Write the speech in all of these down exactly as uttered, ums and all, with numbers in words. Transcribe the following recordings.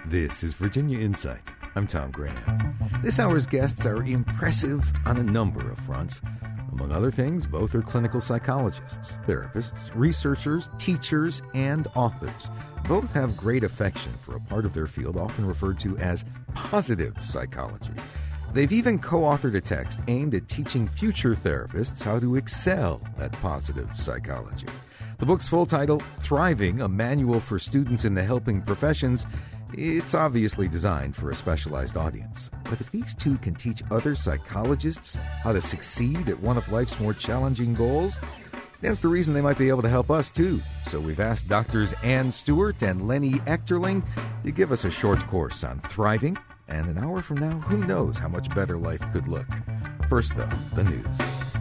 This is Virginia Insight. I'm Tom Graham. This hour's guests are impressive on a number of fronts. Among other things, both are clinical psychologists, therapists, researchers, teachers, and authors. Both have great affection for a part of their field often referred to as positive psychology. They've even co-authored a text aimed at teaching future therapists how to excel at positive psychology. The book's full title, Thriving, a Manual for Students in the Helping Professions. It's obviously designed for a specialized audience. But if these two can teach other psychologists how to succeed at one of life's more challenging goals, stands to reason they might be able to help us too. So we've asked Doctors Ann Stewart and Lenny Echterling to give us a short course on thriving. And an hour from now, who knows how much better life could look. First, though, the news.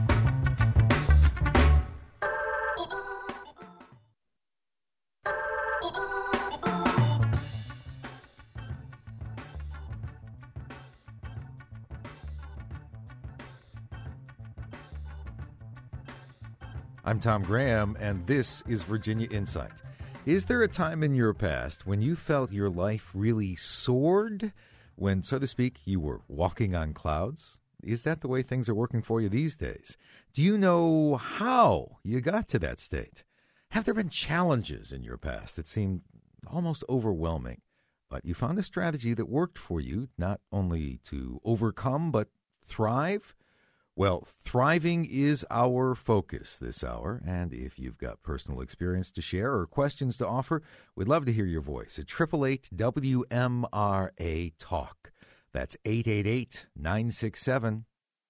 I'm Tom Graham, and this is Virginia Insight. Is there a time in your past when you felt your life really soared? When, so to speak, you were walking on clouds? Is that the way things are working for you these days? Do you know how you got to that state? Have there been challenges in your past that seemed almost overwhelming, but you found a strategy that worked for you, not only to overcome, but thrive? Well, thriving is our focus this hour, and if you've got personal experience to share or questions to offer, we'd love to hear your voice at eight eight eight W M R A Talk. That's eight eight eight, nine six seven,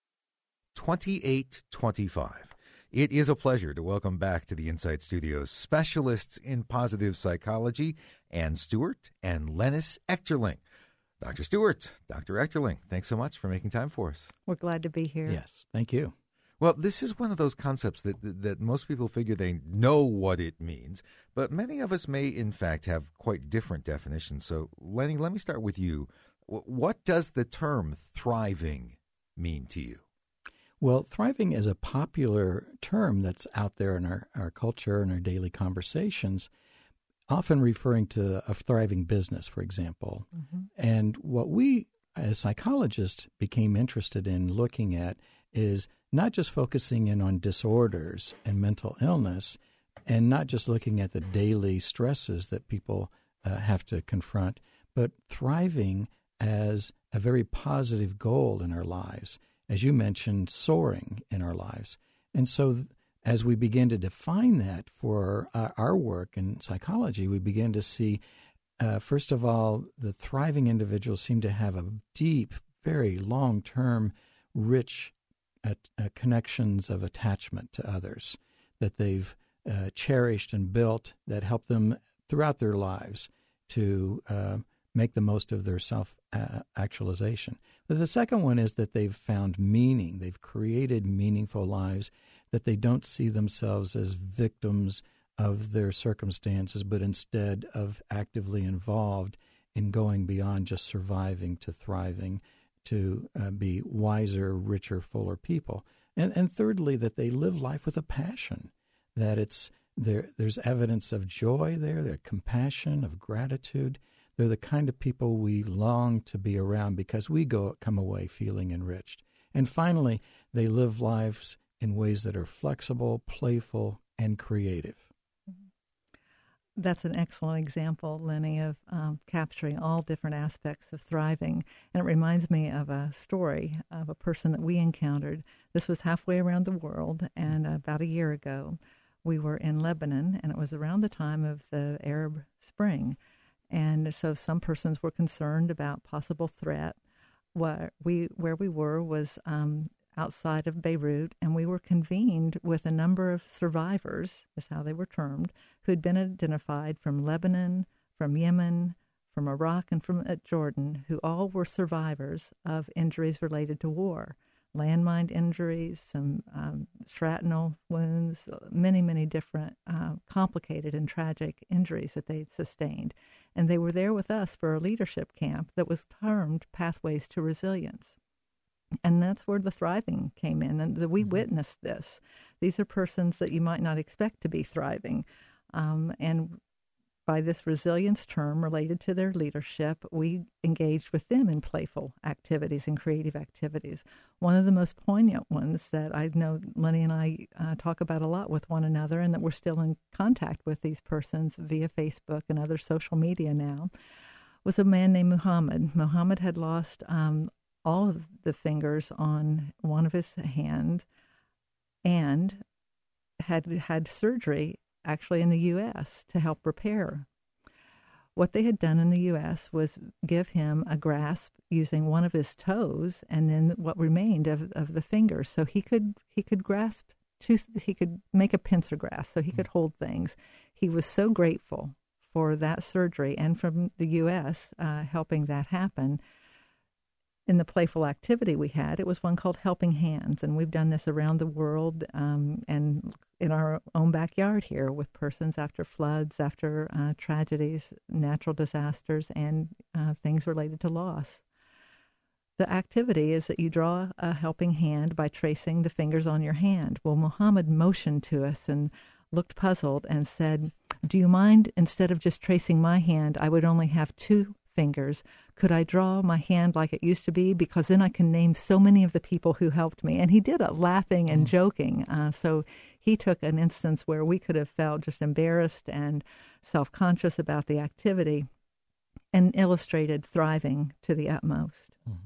two eight two five. It is a pleasure to welcome back to the Insight Studios specialists in positive psychology, Ann Stewart and Lennis Echterling. Doctor Stewart, Doctor Echterling, thanks so much for making time for us. We're glad to be here. Yes, thank you. Well, this is one of those concepts that, that that most people figure they know what it means, but many of us may, in fact, have quite different definitions. So, Lenny, let me start with you. What does the term thriving mean to you? Well, thriving is a popular term that's out there in our, our culture and our daily conversations, often referring to a thriving business, for example. Mm-hmm. And what we, as psychologists, became interested in looking at is not just focusing in on disorders and mental illness, and not just looking at the daily stresses that people uh, have to confront, but thriving as a very positive goal in our lives. As you mentioned, soaring in our lives. And so th- as we begin to define that for uh, our work in psychology, we begin to see, uh, first of all, the thriving individuals seem to have a deep, very long-term, rich uh, uh, connections of attachment to others that they've uh, cherished and built that help them throughout their lives to uh, make the most of their self-actualization. But the second one is that they've found meaning. They've created meaningful lives, that they don't see themselves as victims of their circumstances, but instead of actively involved in going beyond just surviving to thriving, to uh, be wiser, richer, fuller people. And, and thirdly, that they live life with a passion, that it's there. There's evidence of joy there, there's compassion, of gratitude. They're the kind of people we long to be around because we go come away feeling enriched. And finally, they live lives in ways that are flexible, playful, and creative. That's an excellent example, Lenny, of um, capturing all different aspects of thriving. And it reminds me of a story of a person that we encountered. This was halfway around the world, and about a year ago, we were in Lebanon, and it was around the time of the Arab Spring. And so some persons were concerned about possible threat. Where we, where we were was um, outside of Beirut, and we were convened with a number of survivors, is how they were termed, who'd been identified from Lebanon, from Yemen, from Iraq, and from uh, Jordan, who all were survivors of injuries related to war. Landmine injuries, some um, shrapnel wounds, many, many different uh, complicated and tragic injuries that they'd sustained. And they were there with us for a leadership camp that was termed Pathways to Resilience. And that's where the thriving came in, and the, we witnessed this. These are persons that you might not expect to be thriving. Um, and by this resilience term related to their leadership, we engaged with them in playful activities and creative activities. One of the most poignant ones that I know Lenny and I uh, talk about a lot with one another, and that we're still in contact with these persons via Facebook and other social media now, was a man named Muhammad. Muhammad had lost um, all of the fingers on one of his hands and had had surgery actually in the U S to help repair. What they had done in the U S was give him a grasp using one of his toes and then what remained of, of the fingers. So he could he could grasp, two, he could make a pincer grasp, so he could hold things. He was so grateful for that surgery and from the U S uh, helping that happen. In the playful activity we had, it was one called Helping Hands, and we've done this around the world um, and in our own backyard here with persons after floods, after uh, tragedies, natural disasters, and uh, things related to loss. The activity is that you draw a helping hand by tracing the fingers on your hand. Well, Muhammad motioned to us and looked puzzled and said, "Do you mind, instead of just tracing my hand, I would only have two fingers. Could I draw my hand like it used to be? Because then I can name so many of the people who helped me." And he did it laughing and joking. Uh, so he took an instance where we could have felt just embarrassed and self-conscious about the activity and illustrated thriving to the utmost. Mm-hmm.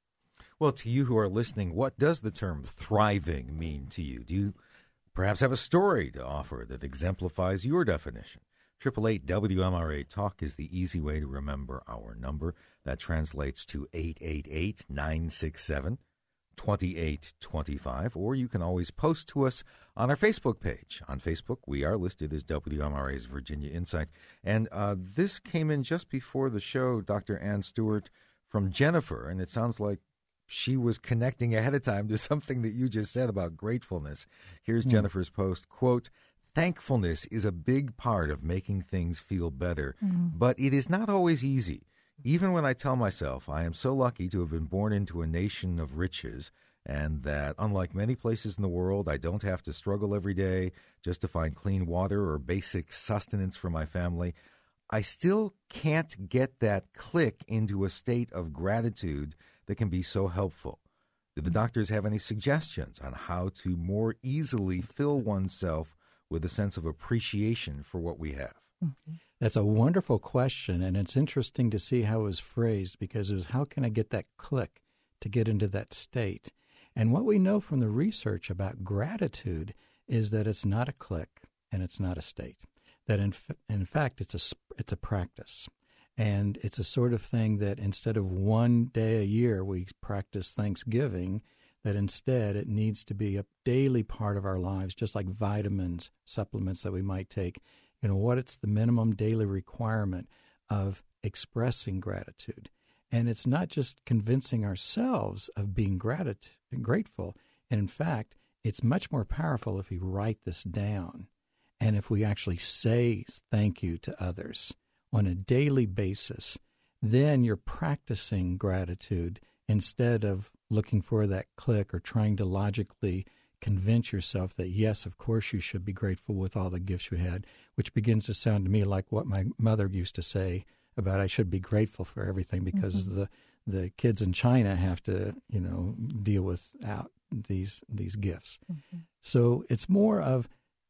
Well, to you who are listening, what does the term thriving mean to you? Do you perhaps have a story to offer that exemplifies your definition? eight eight eight W M R A Talk is the easy way to remember our number. That translates to eight eight eight, nine six seven, two eight two five. Or you can always post to us on our Facebook page. On Facebook, we are listed as W M R A's Virginia Insight. And uh, this came in just before the show, Doctor Ann Stewart, from Jennifer. And it sounds like she was connecting ahead of time to something that you just said about gratefulness. Here's mm. Jennifer's post, quote, "Thankfulness is a big part of making things feel better, mm. but it is not always easy. Even when I tell myself I am so lucky to have been born into a nation of riches and that, unlike many places in the world, I don't have to struggle every day just to find clean water or basic sustenance for my family, I still can't get that click into a state of gratitude that can be so helpful. Do the doctors have any suggestions on how to more easily fill oneself with a sense of appreciation for what we have?" Mm-hmm. That's a wonderful question, and it's interesting to see how it was phrased, because it was, how can I get that click to get into that state? And what we know from the research about gratitude is that it's not a click and it's not a state. That in, f- in fact, it's a, it's a practice. And it's a sort of thing that instead of one day a year we practice Thanksgiving, that instead it needs to be a daily part of our lives, just like vitamins, supplements that we might take. You know, what it's the minimum daily requirement of expressing gratitude. And it's not just convincing ourselves of being grat- grateful. And in fact, it's much more powerful if we write this down and if we actually say thank you to others on a daily basis. Then you're practicing gratitude instead of looking for that click or trying to logically convince yourself that, yes, of course you should be grateful with all the gifts you had, which begins to sound to me like what my mother used to say about I should be grateful for everything because mm-hmm. the the kids in China have to, you know, deal without these these gifts. Mm-hmm. So it's more of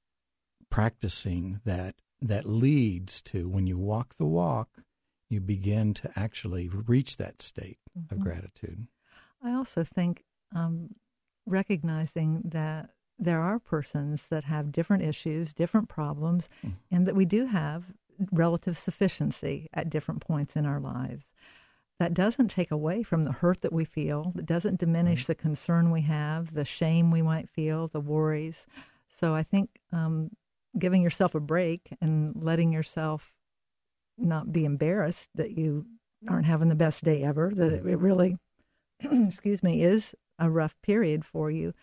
practicing that that leads to, when you walk the walk, you begin to actually reach that state mm-hmm. of gratitude. I also think um, recognizing that there are persons that have different issues, different problems, mm. and that we do have relative sufficiency at different points in our lives. That doesn't take away from the hurt that we feel. That doesn't diminish mm. the concern we have, the shame we might feel, the worries. So I think um, giving yourself a break and letting yourself not be embarrassed that you aren't having the best day ever, that it really, excuse me, is a rough period for you,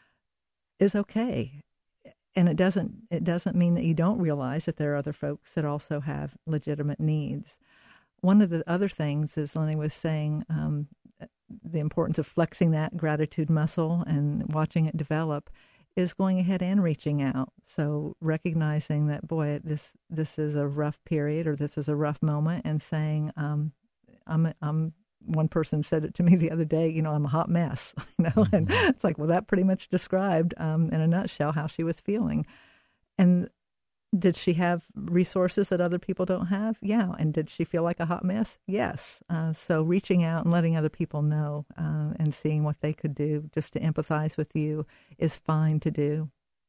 is okay. And it doesn't it doesn't mean that you don't realize that there are other folks that also have legitimate needs. One of the other things, as Lenny was saying, um, the importance of flexing that gratitude muscle and watching it develop, is going ahead and reaching out. So recognizing that, boy, this this is a rough period or this is a rough moment, and saying, um, I'm I'm. One person said it to me the other day, you know, I'm a hot mess, you know, mm-hmm. and it's like, well, that pretty much described um, in a nutshell how she was feeling. And did she have resources that other people don't have? Yeah. And did she feel like a hot mess? Yes. Uh, so reaching out and letting other people know uh, and seeing what they could do just to empathize with you is fine to do.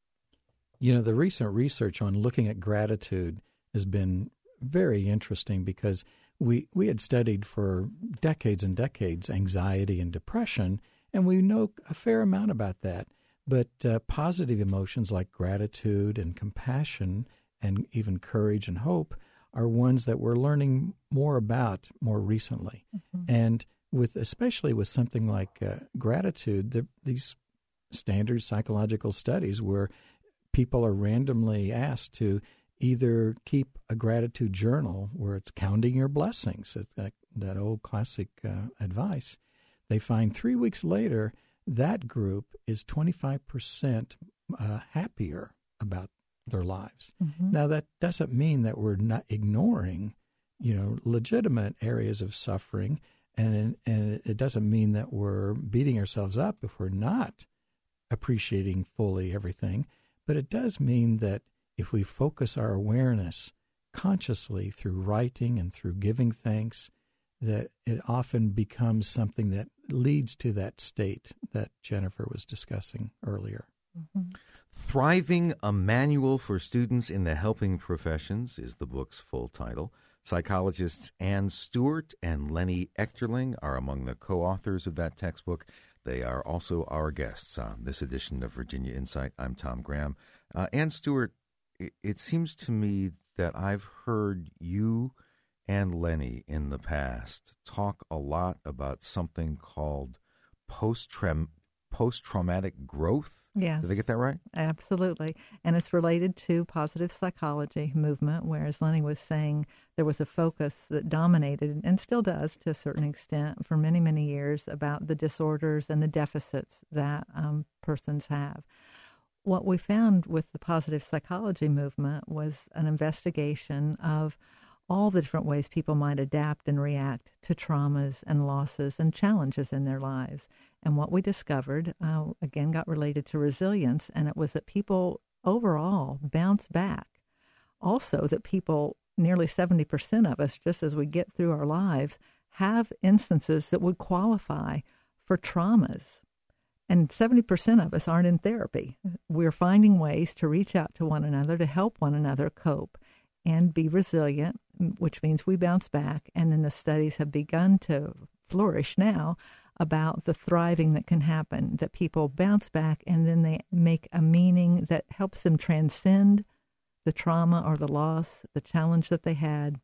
You know, the recent research on looking at gratitude has been very interesting because we, we had studied for decades and decades anxiety and depression, and we know a fair amount about that. But uh, positive emotions like gratitude and compassion and even courage and hope are ones that we're learning more about more recently. Mm-hmm. And with especially with something like uh, gratitude, the, these standard psychological studies where people are randomly asked to either keep a gratitude journal where it's counting your blessings, that, that old classic uh, advice. They find three weeks later that group is twenty-five percent uh, happier about their lives. Mm-hmm. Now, that doesn't mean that we're not ignoring, you know, legitimate areas of suffering, and and it doesn't mean that we're beating ourselves up if we're not appreciating fully everything, but it does mean that if we focus our awareness consciously through writing and through giving thanks, that it often becomes something that leads to that state that Jennifer was discussing earlier. Mm-hmm. Thriving, a Manual for Students in the Helping Professions is the book's full title. Psychologists Ann Stewart and Lenny Echterling are among the co-authors of that textbook. They are also our guests on this edition of Virginia Insight. I'm Tom Graham. Uh, Ann Stewart, it, it seems to me that I've heard you and Lenny in the past talk a lot about something called post-traum- post-traumatic growth. Yeah. Did I get that right? Absolutely. And it's related to positive psychology movement, whereas Lenny was saying there was a focus that dominated and still does to a certain extent for many, many years about the disorders and the deficits that um, persons have. What we found with the positive psychology movement was an investigation of all the different ways people might adapt and react to traumas and losses and challenges in their lives. And what we discovered, uh, again, got related to resilience, and it was that people overall bounce back. Also, that people, nearly seventy percent of us, just as we get through our lives, have instances that would qualify for traumas. And seventy percent of us aren't in therapy. We're finding ways to reach out to one another, to help one another cope and be resilient, which means we bounce back. And then the studies have begun to flourish now about the thriving that can happen, that people bounce back and then they make a meaning that helps them transcend the trauma or the loss, the challenge that they had,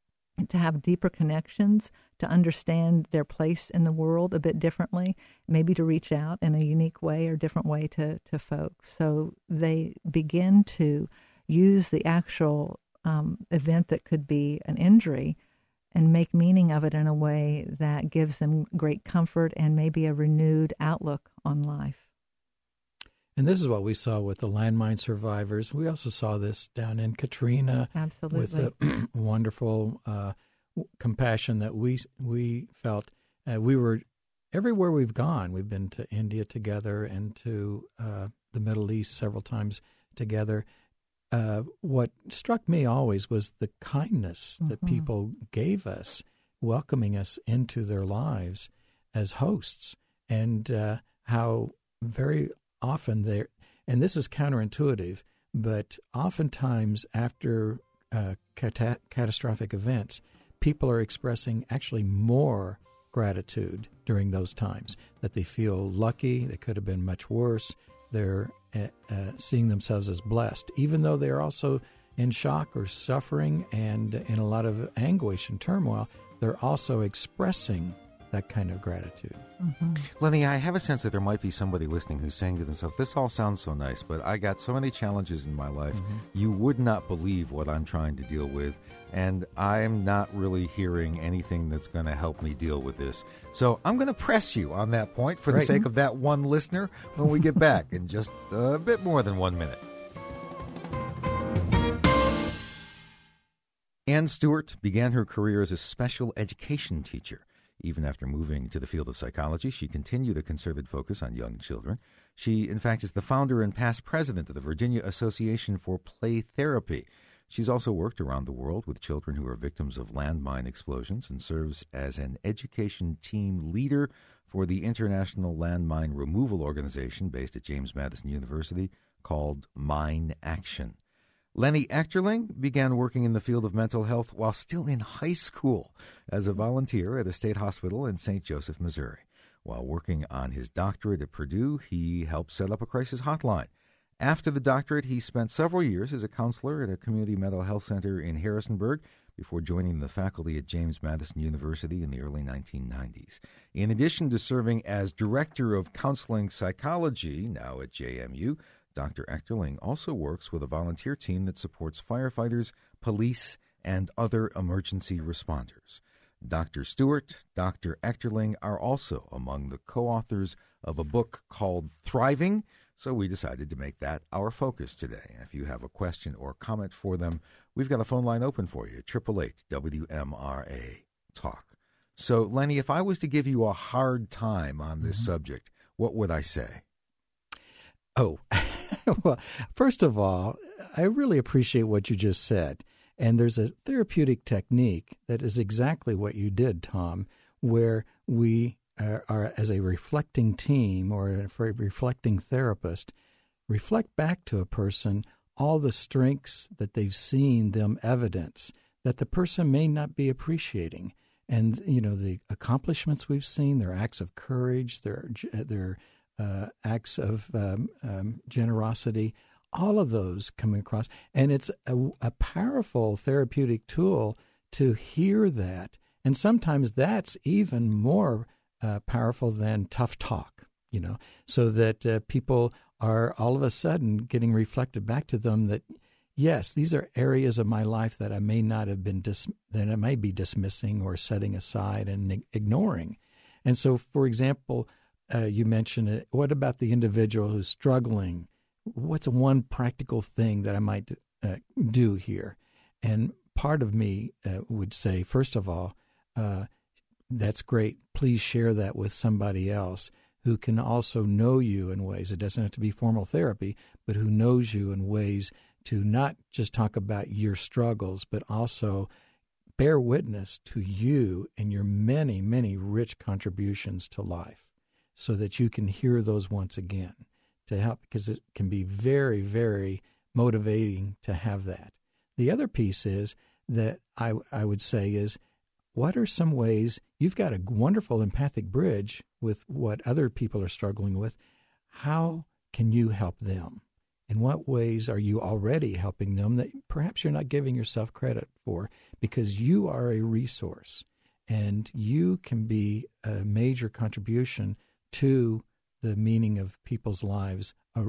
to have deeper connections, to understand their place in the world a bit differently, maybe to reach out in a unique way or different way to, to folks. So they begin to use the actual um, event that could be an injury and make meaning of it in a way that gives them great comfort and maybe a renewed outlook on life. And this is what we saw with the landmine survivors. We also saw this down in Katrina. Absolutely. With the wonderful uh, compassion that we we felt. Uh, we were, everywhere we've gone, we've been to India together and to uh, the Middle East several times together. Uh, what struck me always was the kindness mm-hmm. that people gave us, welcoming us into their lives as hosts, and uh, how very often they're, and this is counterintuitive, but oftentimes after uh, cat- catastrophic events, people are expressing actually more gratitude during those times, that they feel lucky, they could have been much worse, they're uh, uh, seeing themselves as blessed, even though they're also in shock or suffering and in a lot of anguish and turmoil, they're also expressing that kind of gratitude. Mm-hmm. Lenny, I have a sense that there might be somebody listening who's saying to themselves, this all sounds so nice, but I got so many challenges in my life. Mm-hmm. You would not believe what I'm trying to deal with. and I'm not really hearing anything that's going to help me deal with this. So I'm going to press you on that point for the Right. sake of that one listener when we get back in just a bit more than one minute. Ann Stewart began her career as a special education teacher. Even after moving to the field of psychology, she continued a concerted focus on young children. She, in fact, is the founder and past president of the Virginia Association for Play Therapy. She's also worked around the world with children who are victims of landmine explosions and serves as an education team leader for the International Landmine Removal Organization based at James Madison University called Mine Action. Lenny Echterling began working in the field of mental health while still in high school as a volunteer at a state hospital in Saint Joseph, Missouri. While working on his doctorate at Purdue, he helped set up a crisis hotline. After the doctorate, he spent several years as a counselor at a community mental health center in Harrisonburg before joining the faculty at James Madison University in the early nineteen nineties. In addition to serving as director of counseling psychology, now at J M U, Doctor Echterling also works with a volunteer team that supports firefighters, police, and other emergency responders. Doctor Stewart, Doctor Echterling are also among the co-authors of a book called Thriving, so we decided to make that our focus today. If you have a question or comment for them, we've got a phone line open for you, eight eight eight W M R A Talk. So, Lenny, if I was to give you a hard time on this mm-hmm. subject, what would I say? Oh, well, first of all, I really appreciate what you just said. And there's a therapeutic technique that is exactly what you did, Tom, where we are, are as a reflecting team or a reflecting therapist, reflect back to a person all the strengths that they've seen them evidence that the person may not be appreciating. And, you know, the accomplishments we've seen, their acts of courage, their their Uh, acts of um, um, generosity, all of those coming across. And it's a, a powerful therapeutic tool to hear that. And sometimes that's even more uh, powerful than tough talk, you know, so that uh, people are all of a sudden getting reflected back to them that, yes, these are areas of my life that I may not have been, dis- that I may be dismissing or setting aside and ignoring. And so, for example, Uh, you mentioned it. What about the individual who's struggling? What's one practical thing that I might uh, do here? And part of me uh, would say, first of all, uh, that's great. Please share that with somebody else who can also know you in ways. It doesn't have to be formal therapy, but who knows you in ways to not just talk about your struggles, but also bear witness to you and your many, many rich contributions to life, so that you can hear those once again to help, because it can be very, very motivating to have that. The other piece is that I, I would say is, what are some ways you've got a wonderful empathic bridge with what other people are struggling with? How can you help them? In what ways are you already helping them that perhaps you're not giving yourself credit for, because you are a resource and you can be a major contribution to the meaning of people's lives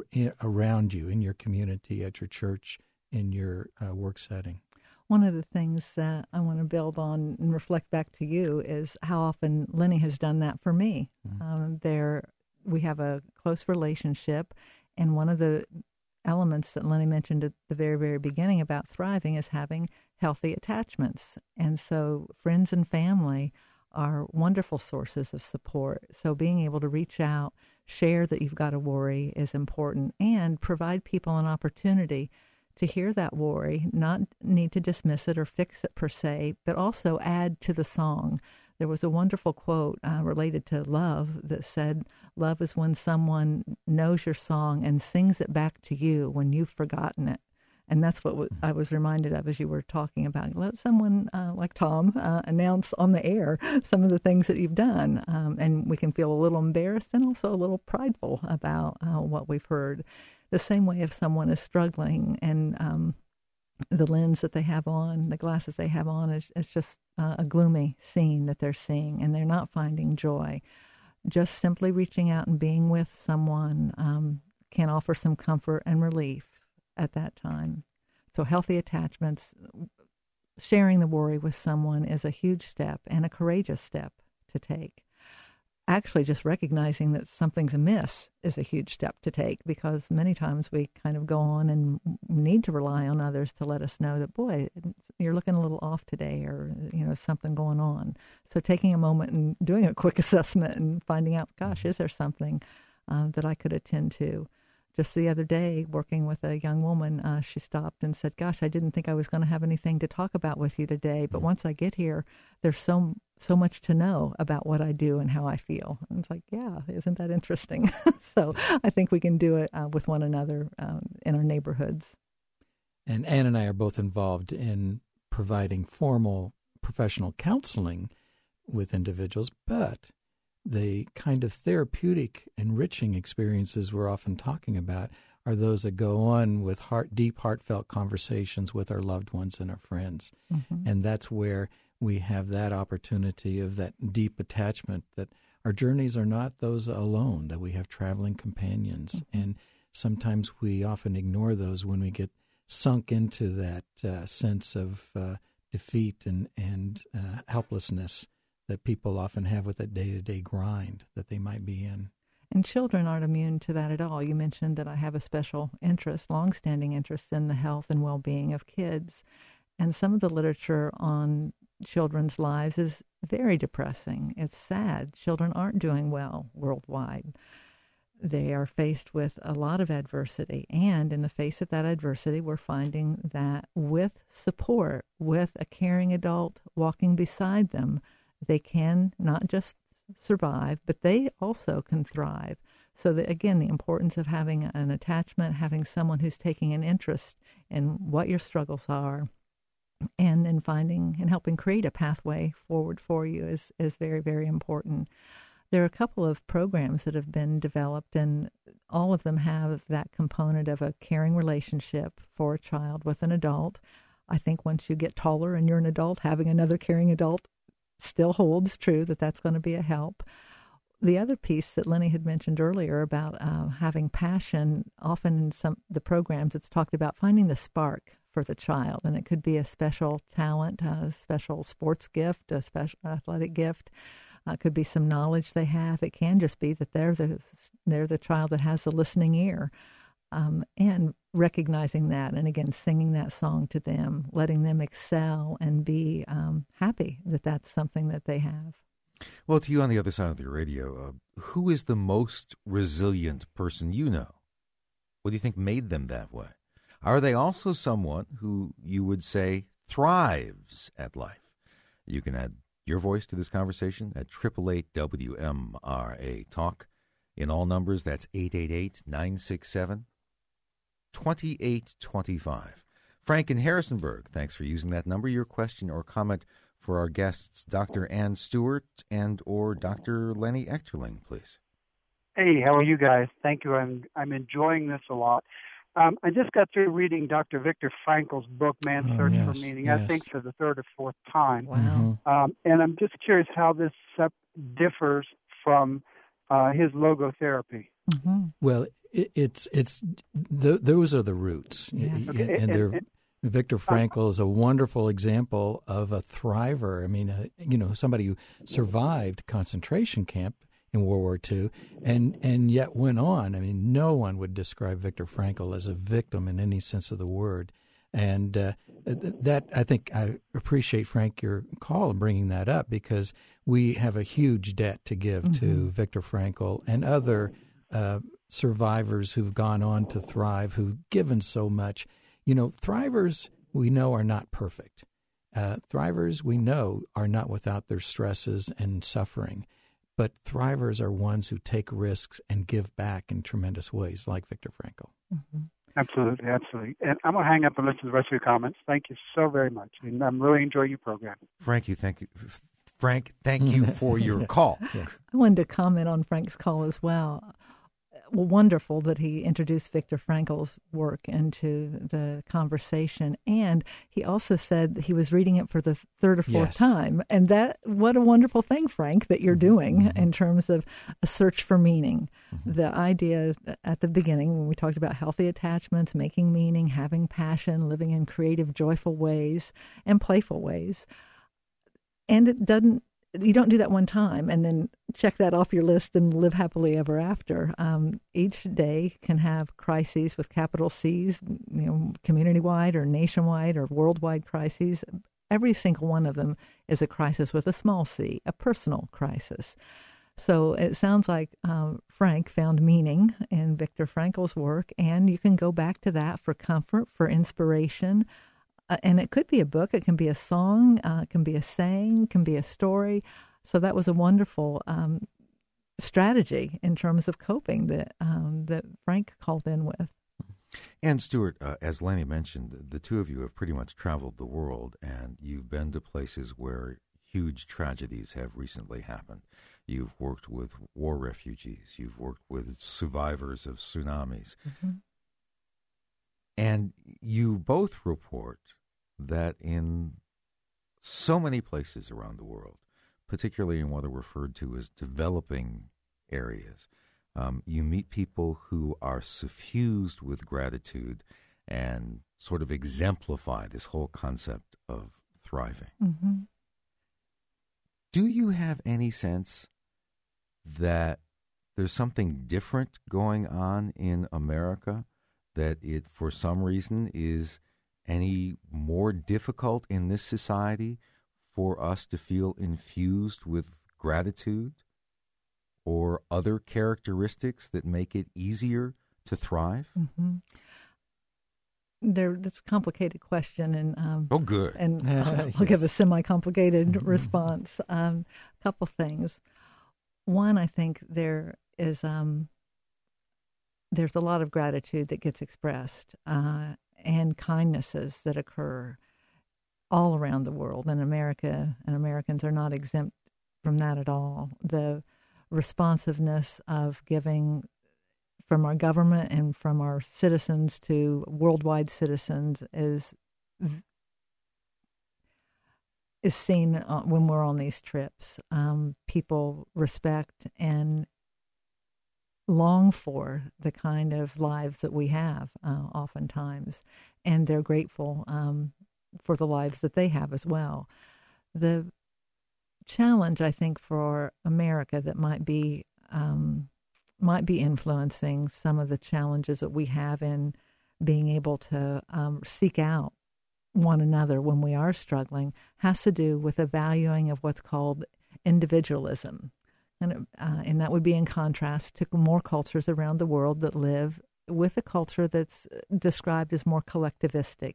around you, in your community, at your church, in your uh, work setting. One of the things that I want to build on and reflect back to you is how often Lenny has done that for me. Mm-hmm. Um, there, we have a close relationship, and one of the elements that Lenny mentioned at the very, very beginning about thriving is having healthy attachments. And so friends and family are wonderful sources of support. So being able to reach out, share that you've got a worry is important, and provide people an opportunity to hear that worry, not need to dismiss it or fix it per se, but also add to the song. There was a wonderful quote uh, related to love that said, love is when someone knows your song and sings it back to you when you've forgotten it. And that's what w- I was reminded of as you were talking about. Let someone uh, like Tom uh, announce on the air some of the things that you've done. Um, and we can feel a little embarrassed and also a little prideful about uh, what we've heard. The same way if someone is struggling and um, the lens that they have on, the glasses they have on, is, is just uh, a gloomy scene that they're seeing and they're not finding joy. Just simply reaching out and being with someone um, can offer some comfort and relief at that time. So healthy attachments, sharing the worry with someone is a huge step and a courageous step to take. Actually, just recognizing that something's amiss is a huge step to take, because many times we kind of go on and need to rely on others to let us know that, boy, you're looking a little off today, or, you know, something going on. So taking a moment and doing a quick assessment and finding out, gosh, is there something uh, that I could attend to? Just the other day, working with a young woman, uh, she stopped and said, gosh, I didn't think I was going to have anything to talk about with you today, but once I get here, there's so so much to know about what I do and how I feel. And it's like, yeah, isn't that interesting? So I think we can do it uh, with one another um, in our neighborhoods. And Ann and I are both involved in providing formal professional counseling with individuals, but the kind of therapeutic, enriching experiences we're often talking about are those that go on with heart, deep, heartfelt conversations with our loved ones and our friends. Mm-hmm. And that's where we have that opportunity of that deep attachment, that our journeys are not those alone, that we have traveling companions. Mm-hmm. And sometimes we often ignore those when we get sunk into that uh, sense of uh, defeat and, and uh, helplessness that people often have with that day-to-day grind that they might be in. And children aren't immune to that at all. You mentioned that I have a special interest, longstanding interest in the health and well-being of kids. And some of the literature on children's lives is very depressing. It's sad. Children aren't doing well worldwide. They are faced with a lot of adversity. And in the face of that adversity, we're finding that with support, with a caring adult walking beside them, they can not just survive, but they also can thrive. So that, again, the importance of having an attachment, having someone who's taking an interest in what your struggles are, and then finding and helping create a pathway forward for you is, is very, very important. There are a couple of programs that have been developed, and all of them have that component of a caring relationship for a child with an adult. I think once you get taller and you're an adult, having another caring adult still holds true, that that's going to be a help. The other piece that Lenny had mentioned earlier about uh, having passion, often in some the programs it's talked about finding the spark for the child, and it could be a special talent, a special sports gift, a special athletic gift. Uh, it could be some knowledge they have. It can just be that they're the they're the child that has the listening ear, um, and recognizing that, and again singing that song to them, letting them excel and be um, happy that that's something that they have. Well, to you on the other side of the radio, uh, who is the most resilient person you know? What do you think made them that way? Are they also someone who you would say thrives at life? You can add your voice to this conversation at eight eight eight W M R A Talk. In all numbers, that's eight eight eight, nine six seven, two eight two five. Frank in Harrisonburg, thanks for using that number. Your question or comment for our guests, Doctor Ann Stewart and or Doctor Lenny Echterling, please. Hey, how are you guys? Thank you. I'm I'm enjoying this a lot. Um, I just got through reading Doctor Viktor Frankl's book, Man's oh, Search yes, for Meaning, yes. I think for the third or fourth time. Wow. Mm-hmm. Um, and I'm just curious how this sep- differs from uh, his logotherapy. Mm-hmm. Well, it, it's it's th- those are the roots, Yes. and, Okay, and and- they're. and- Viktor Frankl is a wonderful example of a thriver. I mean, uh, you know, somebody who survived concentration camp in World War Two and, and yet went on. I mean, no one would describe Viktor Frankl as a victim in any sense of the word. And uh, that, I think, I appreciate, Frank, your call and bringing that up, because we have a huge debt to give mm-hmm. to Viktor Frankl and other uh, survivors who've gone on to thrive, who've given so much. You know, thrivers, we know, are not perfect. Uh, thrivers, we know, are not without their stresses and suffering. But thrivers are ones who take risks and give back in tremendous ways, like Viktor Frankl. Mm-hmm. Absolutely, absolutely. And I'm going to hang up and listen to the rest of your comments. Thank you so very much. And I'm really enjoying your program. Frank, you thank you. Frank, thank you for your call. Yes. I wanted to comment on Frank's call as well. wonderful that he introduced Viktor Frankl's work into the conversation. And he also said he was reading it for the third or fourth Yes. time. And that, what a wonderful thing, Frank, that you're doing Mm-hmm. in terms of a search for meaning. Mm-hmm. The idea at the beginning, when we talked about healthy attachments, making meaning, having passion, living in creative, joyful ways and playful ways. And it doesn't, you don't do that one time and then check that off your list and live happily ever after. Um, each day can have crises with capital C's, you know, community-wide or nationwide or worldwide crises. Every single one of them is a crisis with a small c, a personal crisis. So it sounds like um, Frank found meaning in Viktor Frankl's work, and you can go back to that for comfort, for inspiration. Uh, and it could be a book, it can be a song, uh, it can be a saying, it can be a story. So that was a wonderful um, strategy in terms of coping that um, that Frank called in with. And Stuart, uh, as Lenny mentioned, the two of you have pretty much traveled the world, and you've been to places where huge tragedies have recently happened. You've worked with war refugees. You've worked with survivors of tsunamis. Mm-hmm. And you both report that in so many places around the world, particularly in what are referred to as developing areas, um, you meet people who are suffused with gratitude and sort of exemplify this whole concept of thriving. Mm-hmm. Do you have any sense that there's something different going on in America, that it, for some reason, is any more difficult in this society for us to feel infused with gratitude or other characteristics that make it easier to thrive? Mm-hmm. There, that's a complicated question, and um, Oh, good. and Uh, I'll, I'll yes. give a semi-complicated Mhm. response. A um, couple things. One, I think there is um, there's a lot of gratitude that gets expressed uh, and kindnesses that occur all around the world, and America and Americans are not exempt from that at all. The responsiveness of giving from our government and from our citizens to worldwide citizens is is seen uh, when we're on these trips. Um, people respect and long for the kind of lives that we have uh, oftentimes, and they're grateful um, for the lives that they have as well. The challenge, I think, for America that might be um, might be influencing some of the challenges that we have in being able to um, seek out one another when we are struggling has to do with a valuing of what's called individualism. And, uh, and that would be in contrast to more cultures around the world that live with a culture that's described as more collectivistic.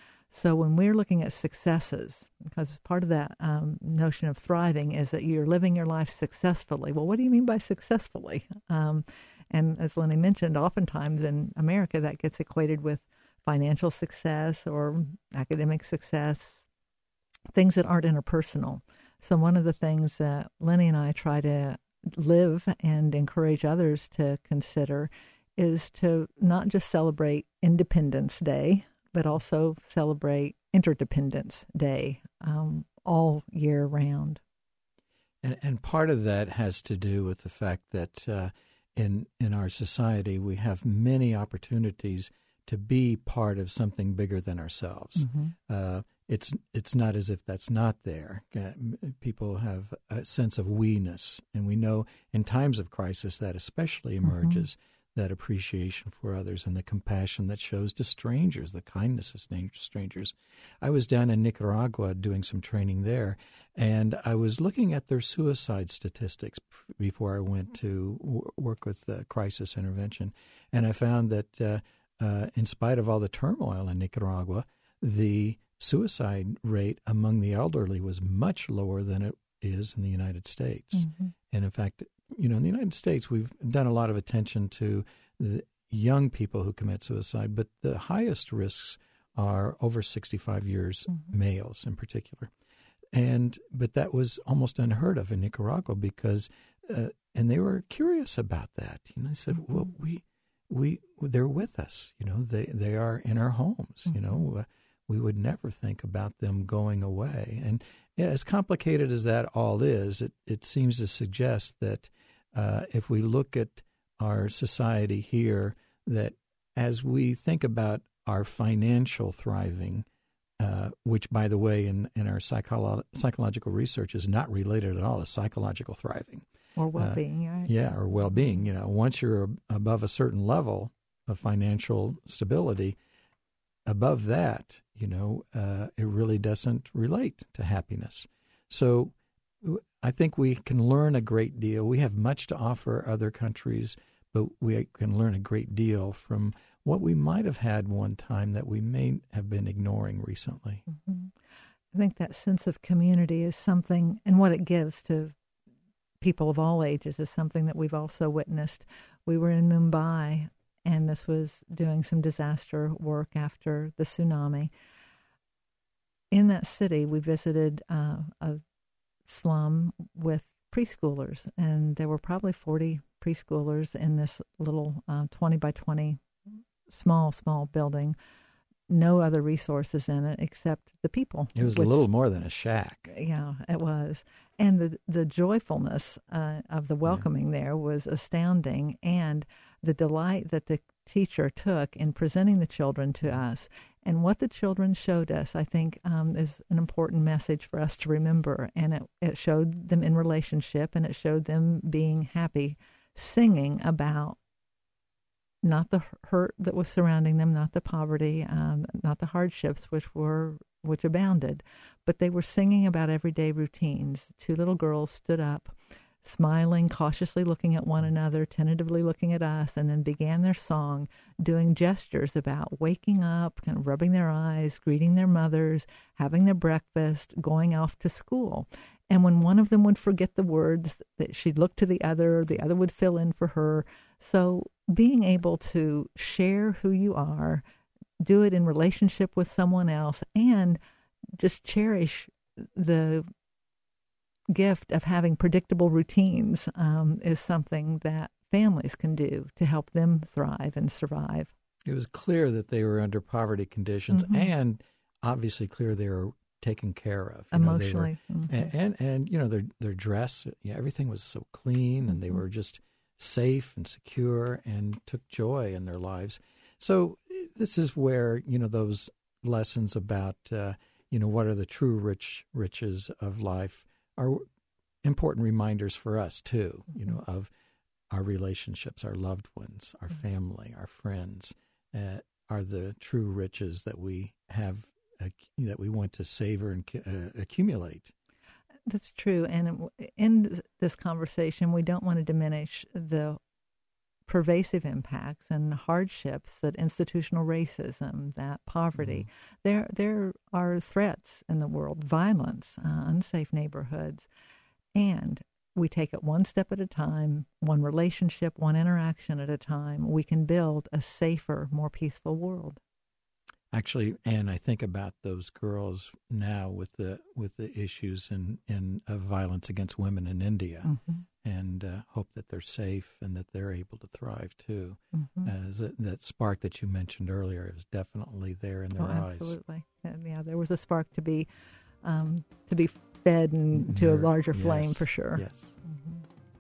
So when we're looking at successes, because part of that um, notion of thriving is that you're living your life successfully. Well, what do you mean by successfully? Um, and as Lenny mentioned, oftentimes in America that gets equated with financial success or academic success, things that aren't interpersonal. So one of the things that Lenny and I try to live and encourage others to consider is to not just celebrate Independence Day, but also celebrate Interdependence Day um, all year round. And, and part of that has to do with the fact that uh, in in our society we have many opportunities to be part of something bigger than ourselves. Mm-hmm. Uh, it's it's not as if that's not there. Uh, people have a sense of we-ness, and we know in times of crisis that especially emerges. Mm-hmm. That appreciation for others and the compassion that shows to strangers, the kindness of strangers. I was down in Nicaragua doing some training there, and I was looking at their suicide statistics before I went to w- work with uh, crisis intervention, and I found that uh, uh, in spite of all the turmoil in Nicaragua, the suicide rate among the elderly was much lower than it is in the United States. Mm-hmm. And in fact, you know, in the United States, we've done a lot of attention to the young people who commit suicide, but the highest risks are over sixty-five years, mm-hmm. males in particular. And but that was almost unheard of in Nicaragua because uh, and they were curious about that. You know, I said, Mm-hmm. well, we, we, they're with us. You know, they, they are in our homes. Mm-hmm. You know, uh, we would never think about them going away. And yeah, as complicated as that all is, it, it seems to suggest that uh, if we look at our society here, that as we think about our financial thriving, uh, which, by the way, in, in our psycholo- psychological research is not related at all to psychological thriving. Or well-being, uh, right? Yeah, or well-being. You know, once you're above a certain level of financial stability, above that, you know, uh, it really doesn't relate to happiness. So I think we can learn a great deal. We have much to offer other countries, but we can learn a great deal from what we might have had one time that we may have been ignoring recently. Mm-hmm. I think that sense of community is something, and what it gives to people of all ages is something that we've also witnessed. We were in Mumbai, and this was doing some disaster work after the tsunami. In that city, we visited uh, a slum with preschoolers, and there were probably forty preschoolers in this little uh, twenty by twenty small, small building. No other resources in it except the people. It was which, a little more than a shack. Yeah, it was. And the the joyfulness uh, of the welcoming yeah. there was astounding, and the delight that the teacher took in presenting the children to us. And what the children showed us, I think, um, is an important message for us to remember. And it, it showed them in relationship, and it showed them being happy, singing about not the hurt that was surrounding them, not the poverty, um, not the hardships which were which abounded, but they were singing about everyday routines. Two little girls stood up, smiling, cautiously looking at one another, tentatively looking at us, and then began their song, doing gestures about waking up, kind of rubbing their eyes, greeting their mothers, having their breakfast, going off to school. And when one of them would forget the words, that she'd look to the other, the other would fill in for her. So being able to share who you are, do it in relationship with someone else, and just cherish the gift of having predictable routines um, is something that families can do to help them thrive and survive. It was clear that they were under poverty conditions, mm-hmm. and obviously clear they were taken care of you emotionally, know, were, mm-hmm. and, and and you know their their dress, yeah, everything was so clean, mm-hmm. and they were just safe and secure and took joy in their lives. So this is where, you know, those lessons about, uh, you know, what are the true rich riches of life are important reminders for us, too, you know, of our relationships, our loved ones, our family, our friends, uh, are the true riches that we have, uh, that we want to savor and uh, accumulate. That's true. And in this conversation, we don't want to diminish the pervasive impacts and hardships that institutional racism, that poverty, mm-hmm. there there are threats in the world, violence, uh, unsafe neighborhoods. And we take it one step at a time, one relationship, one interaction at a time. We can build a safer, more peaceful world. Actually, and I think about those girls now with the with the issues in, in of violence against women in India, mm-hmm. and uh, hope that they're safe and that they're able to thrive too. Mm-hmm. As a, that spark that you mentioned earlier is definitely there in their oh, eyes. Absolutely, and yeah. There was a spark to be um, to be fed and to there, a larger yes, flame for sure. Yes. Mm-hmm.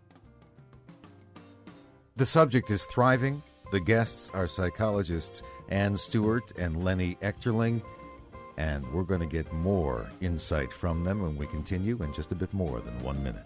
The subject is thriving. The guests are psychologists Ann Stewart and Lenny Echterling, and we're going to get more insight from them when we continue in just a bit more than one minute.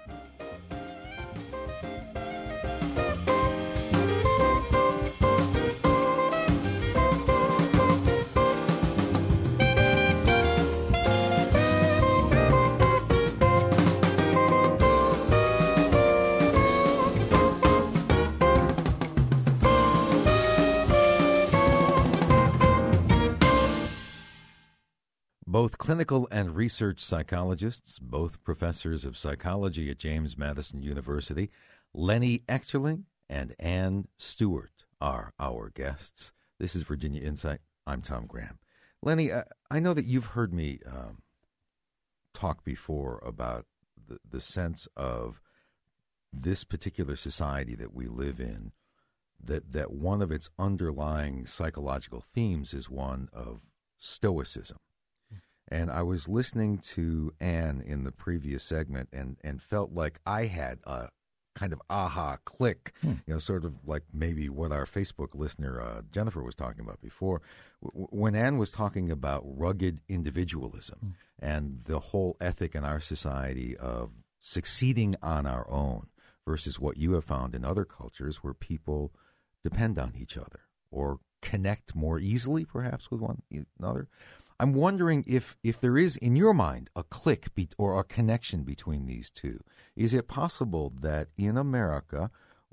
Both clinical and research psychologists, both professors of psychology at James Madison University, Lenny Echterling and Ann Stewart are our guests. This is Virginia Insight. I'm Tom Graham. Lenny, I, I know that you've heard me um, talk before about the, the sense of this particular society that we live in, that, that one of its underlying psychological themes is one of stoicism. And I was listening to Anne in the previous segment and, and felt like I had a kind of aha click, hmm. you know, sort of like maybe what our Facebook listener uh, Jennifer was talking about before. W- when Anne was talking about rugged individualism hmm. and the whole ethic in our society of succeeding on our own versus what you have found in other cultures where people depend on each other or connect more easily, perhaps, with one another. I'm wondering if, if there is, in your mind, a click be, or a connection between these two. Is it possible that in America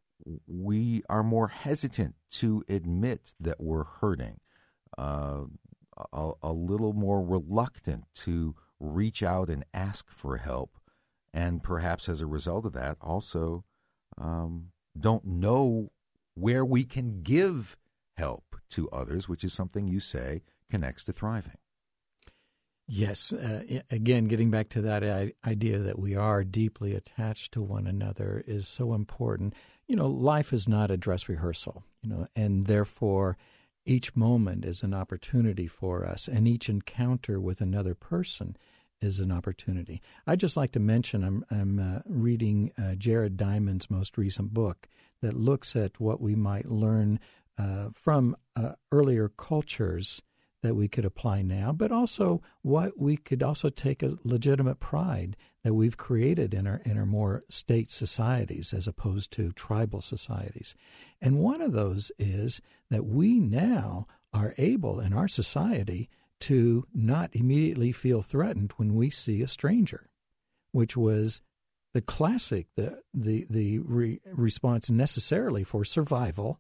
we are more hesitant to admit that we're hurting, uh, a, a little more reluctant to reach out and ask for help, and perhaps as a result of that also um, don't know where we can give help to others, which is something you say connects to thriving? Yes. Uh, again, getting back to that idea that we are deeply attached to one another is so important. You know, life is not a dress rehearsal, you know, and therefore each moment is an opportunity for us, and each encounter with another person is an opportunity. I'd just like to mention I'm, I'm uh, reading uh, Jared Diamond's most recent book that looks at what we might learn uh, from uh, earlier cultures that we could apply now, but also what we could also take a legitimate pride that we've created in our in our more state societies as opposed to tribal societies. And one of those is that we now are able in our society to not immediately feel threatened when we see a stranger, which was the classic, the the the re- response necessarily for survival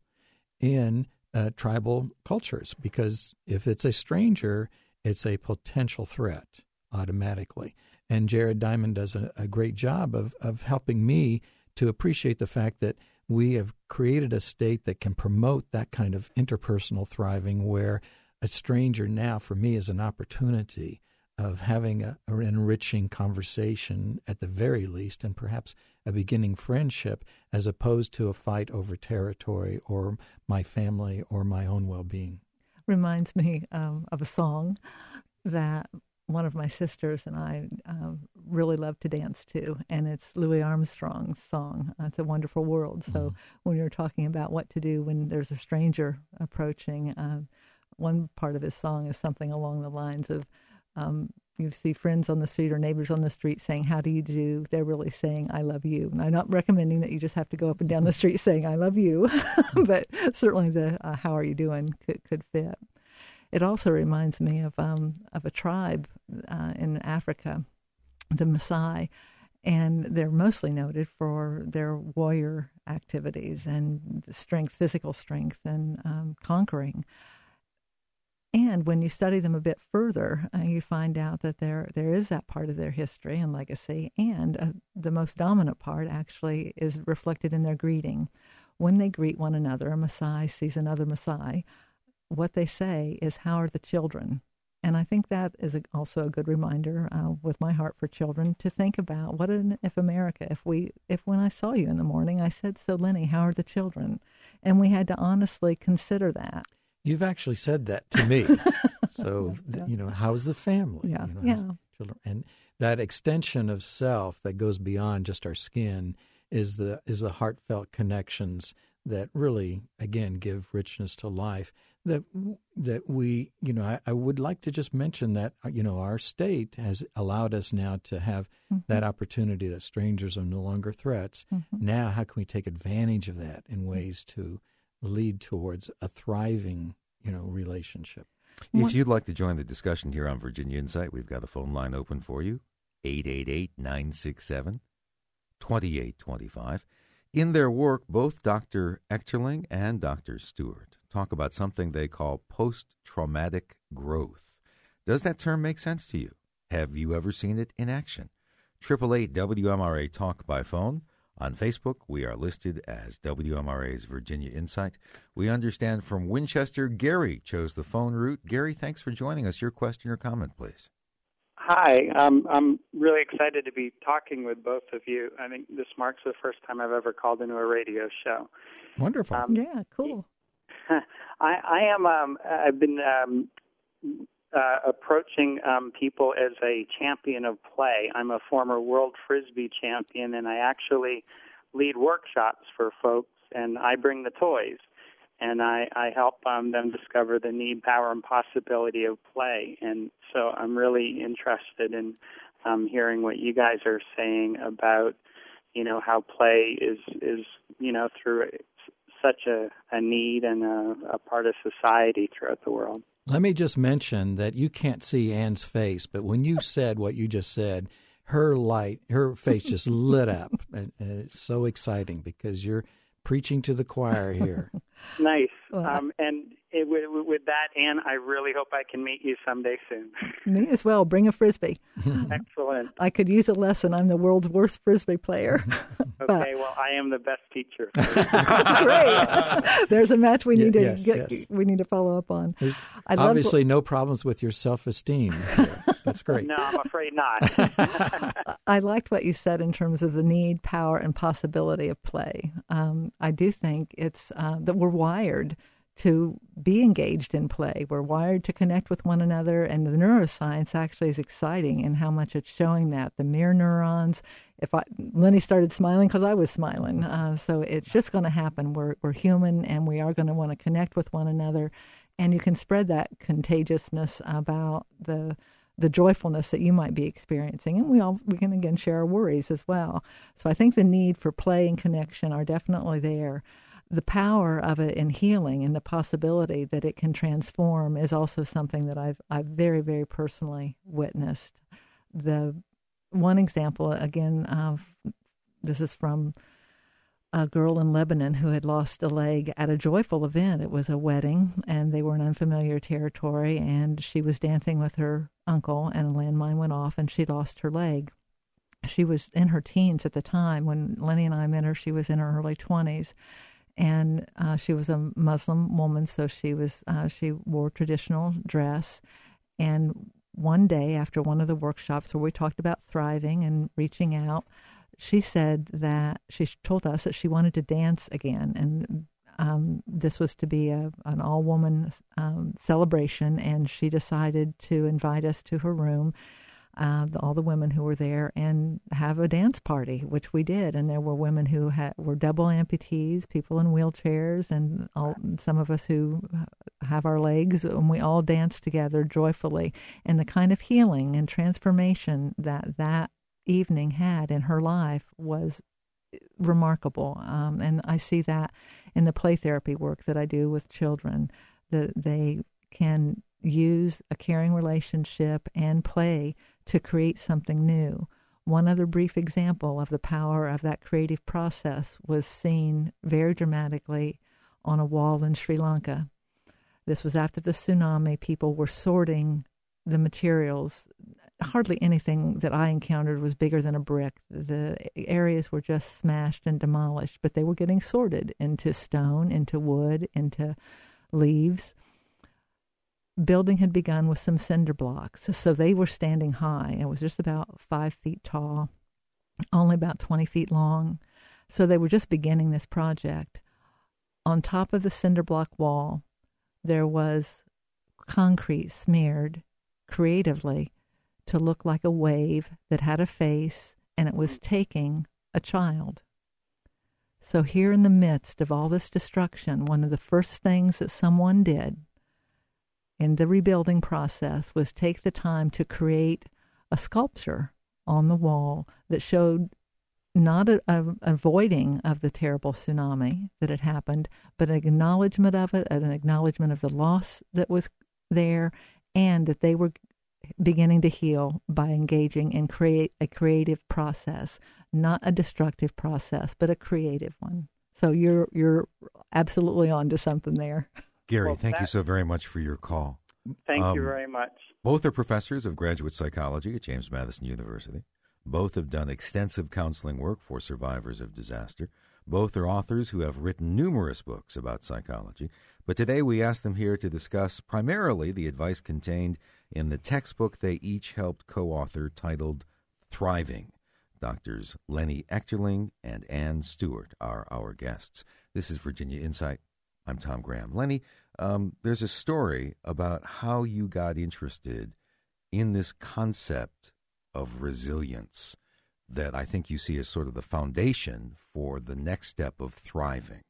in Uh, tribal cultures, because if it's a stranger, it's a potential threat automatically. And Jared Diamond does a, a great job of, of helping me to appreciate the fact that we have created a state that can promote that kind of interpersonal thriving, where a stranger now, for me, is an opportunity of having a, an enriching conversation at the very least, and perhaps a beginning friendship, as opposed to a fight over territory or my family or my own well-being. Reminds me um, of a song that one of my sisters and I uh, really love to dance to, and it's Louis Armstrong's song, uh, It's a Wonderful World. So mm-hmm. when you're talking about what to do when there's a stranger approaching, uh, one part of his song is something along the lines of, Um, you see friends on the street or neighbors on the street saying, "How do you do?" They're really saying, "I love you." And I'm not recommending that you just have to go up and down the street saying, "I love you," but certainly the uh, "How are you doing?" could, could fit. It also reminds me of um, of a tribe uh, in Africa, the Maasai, and they're mostly noted for their warrior activities and strength, physical strength, and um, conquering. And when you study them a bit further, uh, you find out that there there is that part of their history and legacy, and uh, the most dominant part actually is reflected in their greeting. When they greet one another, a Maasai sees another Maasai, what they say is, "How are the children?" And I think that is a, also a good reminder, uh, with my heart for children, to think about what if America, if we, if when I saw you in the morning, I said, "So Lenny, how are the children?" And we had to honestly consider that. You've actually said that to me. So, yeah. you know, how's the family? Yeah, you know, yeah. Children? And that extension of self that goes beyond just our skin is the is the heartfelt connections that really, again, give richness to life. That that we, you know, I, I would like to just mention that, you know, our state has allowed us now to have mm-hmm. that opportunity that strangers are no longer threats. Mm-hmm. Now, how can we take advantage of that in ways to lead towards a thriving, you know, relationship? If you'd like to join the discussion here on Virginia Insight, we've got a phone line open for you, eight eight eight, nine six seven, two eight two five. In their work, both Doctor Echerling and Doctor Stewart talk about something they call post-traumatic growth. Does that term make sense to you? Have you ever seen it in action? eight eight eight W M R A Talk by phone. On Facebook, we are listed as W M R A's Virginia Insight. We understand from Winchester, Gary chose the phone route. Gary, thanks for joining us. Your question or comment, please. Hi, um, I'm really excited to be talking with both of you. I think this marks the first time I've ever called into a radio show. Wonderful. Um, Yeah, cool. I, I am. Um, I've been um, uh, approaching um, people as a champion of play. I'm a former World Frisbee champion, and I actually lead workshops for folks, and I bring the toys. And I, I help um, them discover the need, power, and possibility of play. And so I'm really interested in um, hearing what you guys are saying about, you know, how play is, is you know, through such a, a need and a, a part of society throughout the world. Let me just mention that you can't see Anne's face, but when you said what you just said, her light, her face just lit up. And, and it's so exciting because you're preaching to the choir here. Nice. Well, um, and it, with, with that, Anne, I really hope I can meet you someday soon. Me as well. Bring a Frisbee. Excellent. I could use a lesson. I'm the world's worst Frisbee player. Okay, well, I am the best teacher. Great. There's a match we need Yeah, to yes, get, yes. we need to follow up on. There's I love obviously no problems with your self-esteem here. That's great. No, I'm afraid not. I liked what you said in terms of the need, power, and possibility of play. Um, I do think it's uh, that we're wired to be engaged in play. We're wired to connect with one another, and the neuroscience actually is exciting in how much it's showing that. The mirror neurons, if I, Lenny started smiling because I was smiling. Uh, so it's just going to happen. We're, we're human, and we are going to want to connect with one another, and you can spread that contagiousness about the the joyfulness that you might be experiencing. And we all, we can again share our worries as well. So I think the need for play and connection are definitely there. The power of it in healing and the possibility that it can transform is also something that I've, I've very, very personally witnessed. The one example, again, of this is from a girl in Lebanon who had lost a leg at a joyful event. It was a wedding, and they were in unfamiliar territory, and she was dancing with her uncle, and a landmine went off, and she lost her leg. She was in her teens at the time. When Lenny and I met her, she was in her early twenties, and uh, she was a Muslim woman, so she was uh, she wore traditional dress. And one day, after one of the workshops where we talked about thriving and reaching out, she said that she told us that she wanted to dance again, and um, this was to be a, an all-woman um, celebration, and she decided to invite us to her room, uh, the, all the women who were there, and have a dance party, which we did. And there were women who had, were double amputees, people in wheelchairs, and all, some of us who have our legs, and we all danced together joyfully. And the kind of healing and transformation that that evening had in her life was remarkable. Um, and I see that in the play therapy work that I do with children, that they can use a caring relationship and play to create something new. One other brief example of the power of that creative process was seen very dramatically on a wall in Sri Lanka. This was after the tsunami. People were sorting the materials. Hardly anything that I encountered was bigger than a brick. The areas were just smashed and demolished, but they were getting sorted into stone, into wood, into leaves. Building had begun with some cinder blocks, so they were standing high. It was just about five feet tall, only about twenty feet long. So they were just beginning this project. On top of the cinder block wall, there was concrete smeared creatively to look like a wave that had a face, and it was taking a child. So here in the midst of all this destruction, one of the first things that someone did in the rebuilding process was take the time to create a sculpture on the wall that showed not a, a avoiding of the terrible tsunami that had happened, but an acknowledgement of it, an acknowledgement of the loss that was there, and that they were beginning to heal by engaging in create a creative process, not a destructive process, but a creative one. So you're you're absolutely on to something there. Gary, Well, thank that- you so very much for your call. Thank Um, you very much. Both are professors of graduate psychology at James Madison University. Both have done extensive counseling work for survivors of disaster. Both are authors who have written numerous books about psychology. But today we ask them here to discuss primarily the advice contained in the textbook they each helped co-author titled Thriving. Doctors Lenny Echterling and Ann Stewart are our guests. This is Virginia Insight. I'm Tom Graham. Lenny, um, there's a story about how you got interested in this concept of resilience that I think you see as sort of the foundation for the next step of thriving.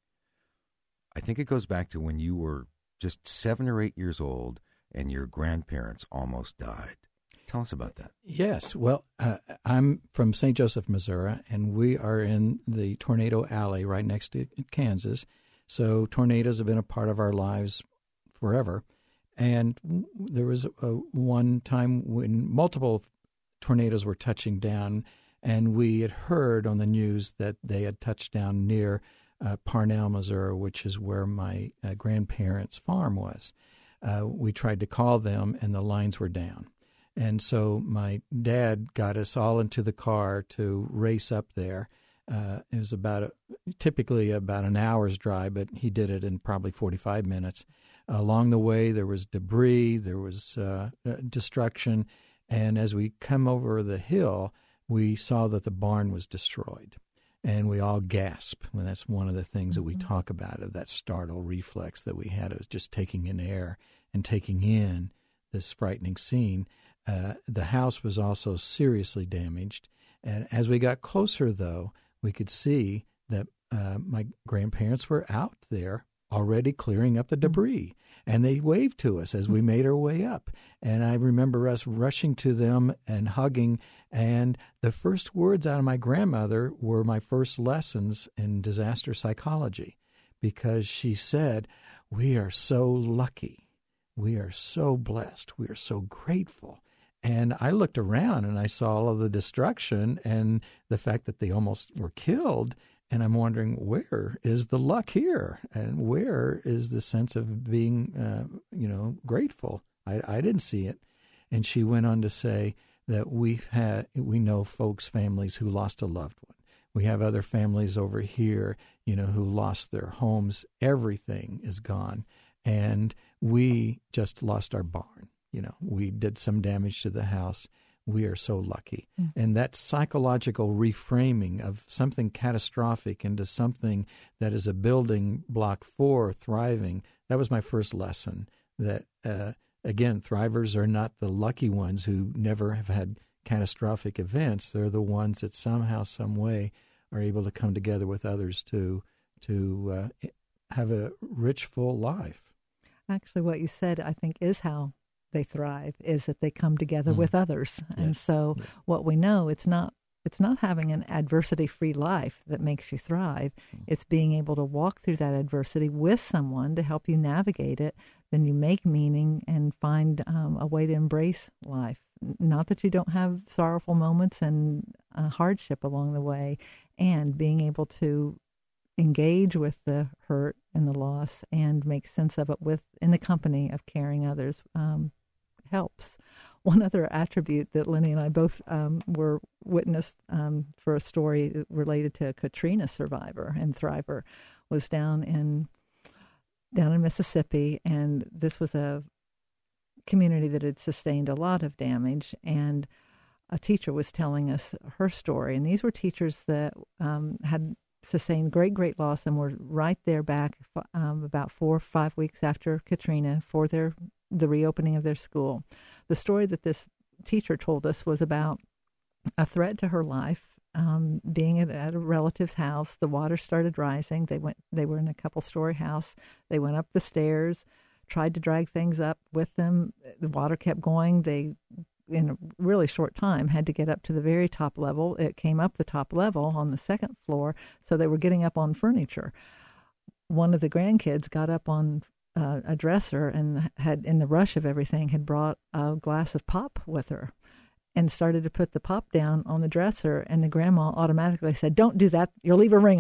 I think it goes back to when you were just seven or eight years old and your grandparents almost died. Tell us about that. Yes. Well, uh, I'm from Saint Joseph, Missouri, and we are in the Tornado Alley right next to Kansas. So tornadoes have been a part of our lives forever. And there was a, a one time when multiple tornadoes were touching down, and we had heard on the news that they had touched down near uh, Parnell, Missouri, which is where my uh, grandparents' farm was. Uh, we tried to call them, and the lines were down. And so my dad got us all into the car to race up there. Uh, it was about a, typically about an hour's drive, but he did it in probably forty-five minutes. Along the way, there was debris, there was uh, destruction, and as we come over the hill, we saw that the barn was destroyed. And we all gasped. And that's one of the things that we talk about, of that startle reflex that we had. It was just taking in air and taking in this frightening scene. Uh, the house was also seriously damaged. And as we got closer, though, we could see that uh, my grandparents were out there already clearing up the debris. And they waved to us as we made our way up. And I remember us rushing to them and hugging. And the first words out of my grandmother were my first lessons in disaster psychology, because she said, "We are so lucky. We are so blessed. We are so grateful." And I looked around and I saw all of the destruction and the fact that they almost were killed. And I'm wondering, where is the luck here? And where is the sense of being, uh, you know, grateful? I, I didn't see it. And she went on to say that we've had, we know folks, families who lost a loved one. We have other families over here, you know, who lost their homes. Everything is gone. And we just lost our barn. You know, we did some damage to the house. We are so lucky. Mm. And that psychological reframing of something catastrophic into something that is a building block for thriving, that was my first lesson. That, uh, again, thrivers are not the lucky ones who never have had catastrophic events. They're the ones that somehow, some way are able to come together with others to, to uh, have a rich, full life. Actually, what you said, I think, is how they thrive, is that they come together mm. with others. Yes. And so yeah. what we know, it's not it's not having an adversity-free life that makes you thrive. Mm. It's being able to walk through that adversity with someone to help you navigate it. Then you make meaning and find um, a way to embrace life. Not that you don't have sorrowful moments and uh, hardship along the way, and being able to engage with the hurt and the loss and make sense of it with in the company of caring others um, helps. One other attribute that Lenny and I both um, were witnessed um, for a story related to a Katrina survivor and thriver was down in down in Mississippi, and this was a community that had sustained a lot of damage, and a teacher was telling us her story, and these were teachers that um, had sustained great, great loss and were right there back um, about four or five weeks after Katrina for their the reopening of their school. The story that this teacher told us was about a threat to her life, um, being at, at a relative's house. The water started rising. They went. They were in a couple-story house. They went up the stairs, tried to drag things up with them. The water kept going. They, in a really short time, had to get up to the very top level. It came up the top level on the second floor, so they were getting up on furniture. One of the grandkids got up on uh, a dresser and had, in the rush of everything, had brought a glass of pop with her and started to put the pop down on the dresser, and the grandma automatically said, "Don't do that. You'll leave a ring on it."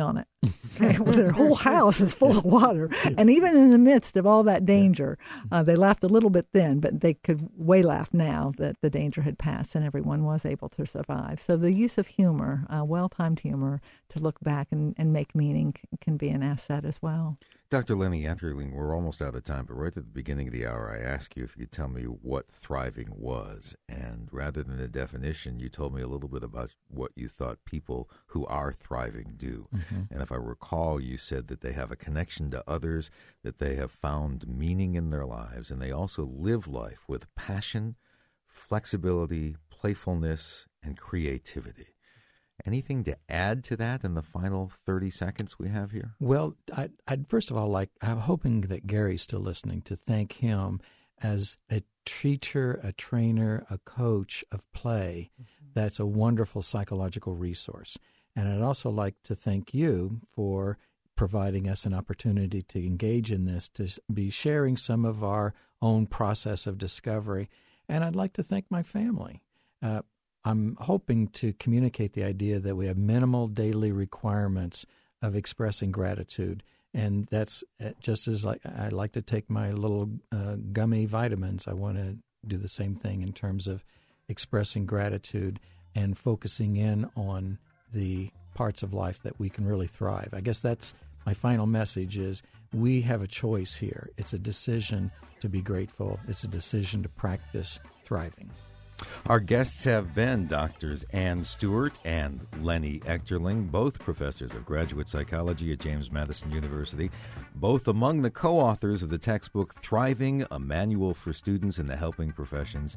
Okay, well, their whole house is full of water. And even in the midst of all that danger, uh, they laughed a little bit then, but they could way laugh now that the danger had passed and everyone was able to survive. So the use of humor, uh, well-timed humor, to look back and, and make meaning can be an asset as well. Doctor Lenny Enterling, we're almost out of time, but right at the beginning of the hour, I asked you if you could tell me what thriving was. And rather than a definition, you told me a little bit about what you thought people who are thriving do. Mm-hmm. And if I recall, you said that they have a connection to others, that they have found meaning in their lives, and they also live life with passion, flexibility, playfulness, and creativity. Anything to add to that in the final thirty seconds we have here? Well, I'd, I'd first of all like, I'm hoping that Gary's still listening, to thank him as a teacher, a trainer, a coach of play. Mm-hmm. That's a wonderful psychological resource. And I'd also like to thank you for providing us an opportunity to engage in this, to be sharing some of our own process of discovery. And I'd like to thank my family. Uh, I'm hoping to communicate the idea that we have minimal daily requirements of expressing gratitude. And that's just as like I like to take my little uh, gummy vitamins. I want to do the same thing in terms of expressing gratitude and focusing in on the parts of life that we can really thrive. I guess that's my final message is we have a choice here. It's a decision to be grateful. It's a decision to practice thriving. Our guests have been Doctors Ann Stewart and Lenny Enterling, both professors of graduate psychology at James Madison University, both among the co-authors of the textbook Thriving, a Manual for Students in the Helping Professions.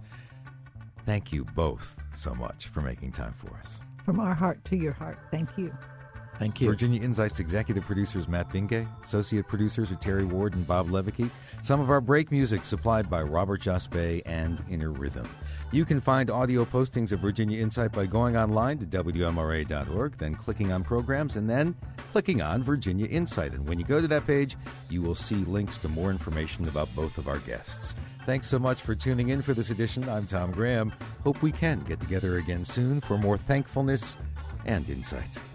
Thank you both so much for making time for us. From our heart to your heart, thank you. Thank you. Virginia Insights executive producers Matt Bingay, associate producers are Terry Ward and Bob Levicki. Some of our break music supplied by Robert Jaspe and Inner Rhythm. You can find audio postings of Virginia Insight by going online to W M R A dot org, then clicking on programs, and then clicking on Virginia Insight. And when you go to that page, you will see links to more information about both of our guests. Thanks so much for tuning in for this edition. I'm Tom Graham. Hope we can get together again soon for more thankfulness and insight.